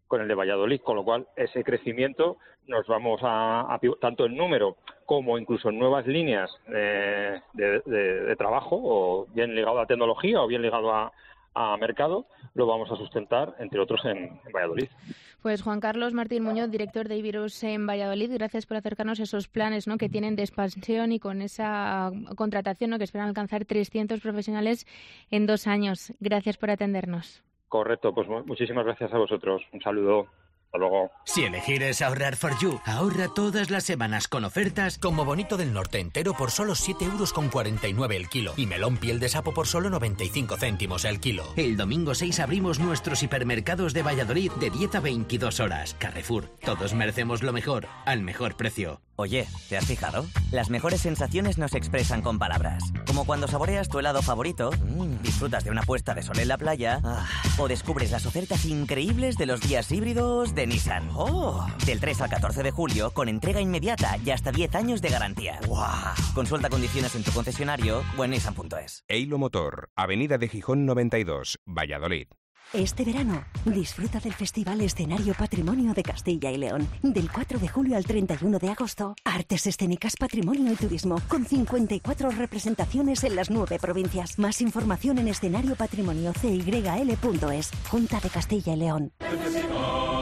con el de Valladolid, con lo cual ese crecimiento nos vamos a, a tanto en número como incluso en nuevas líneas de, de, de, de trabajo, o bien ligado a tecnología o bien ligado a, a mercado, lo vamos a sustentar, entre otros, en, en Valladolid. Pues Juan Carlos Martín Muñoz, director de Ibirus en Valladolid, gracias por acercarnos a esos planes, ¿no?, que tienen de expansión y con esa contratación, ¿no?, que esperan alcanzar trescientos profesionales en dos años. Gracias por atendernos. Correcto, pues muchísimas gracias a vosotros. Un saludo. Hasta luego. Si elegir es ahorrar for you, ahorra todas las semanas con ofertas como bonito del norte entero por solo siete euros con cuarenta y nueve el kilo y melón piel de sapo por solo noventa y cinco céntimos el kilo. El domingo seis abrimos nuestros hipermercados de Valladolid de diez a veintidós horas. Carrefour, todos merecemos lo mejor, al mejor precio. Oye, ¿te has fijado? Las mejores sensaciones no se expresan con palabras. Como cuando saboreas tu helado favorito, mmm, disfrutas de una puesta de sol en la playa, ah, o descubres las ofertas increíbles de los días híbridos de Nissan. ¡Oh! Del tres al catorce de julio, con entrega inmediata y hasta diez años de garantía. ¡Guau! Consulta condiciones en tu concesionario o en nissan punto es. Eilo Motor, Avenida de Gijón noventa y dos, Valladolid. Este verano, disfruta del Festival Escenario Patrimonio de Castilla y León. Del cuatro de julio al treinta y uno de agosto, Artes Escénicas, Patrimonio y Turismo, con cincuenta y cuatro representaciones en las nueve provincias. Más información en escenario patrimonio c y l punto es. Junta de Castilla y León. En Flexicar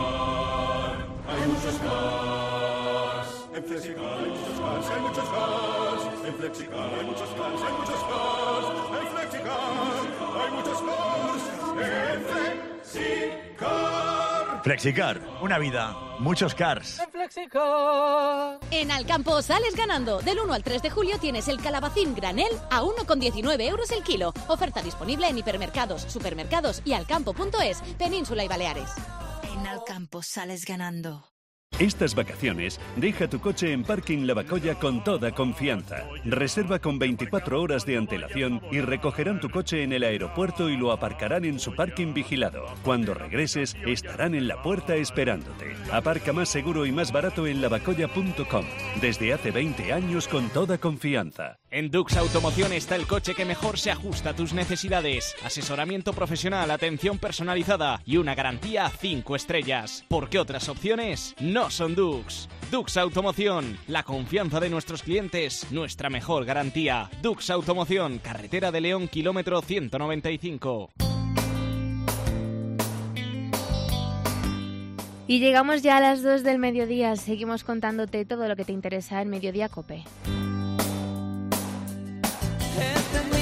hay muchos cars. En Flexicar hay muchos cars, hay muchos cars. En Flexicar hay muchos cars, hay muchos cars. En Flexicar hay muchos cars. En Flexicar. Flexicar, una vida, muchos cars. En Flexicar. En Alcampo sales ganando. Del uno al tres de julio tienes el calabacín granel a uno con diecinueve euros el kilo. Oferta disponible en hipermercados, supermercados y alcampo punto es, Península y Baleares. En Alcampo sales ganando. Estas vacaciones, deja tu coche en Parking Lavacolla con toda confianza. Reserva con veinticuatro horas de antelación y recogerán tu coche en el aeropuerto y lo aparcarán en su parking vigilado. Cuando regreses, estarán en la puerta esperándote. Aparca más seguro y más barato en lavacolla punto com. Desde hace veinte años con toda confianza. En Dux Automoción está el coche que mejor se ajusta a tus necesidades. Asesoramiento profesional, atención personalizada y una garantía cinco estrellas. Porque otras opciones no son Dux. Dux Automoción, la confianza de nuestros clientes, nuestra mejor garantía. Dux Automoción, carretera de León, kilómetro ciento noventa y cinco. Y llegamos ya a las dos del mediodía. Seguimos contándote todo lo que te interesa en Mediodía COPE.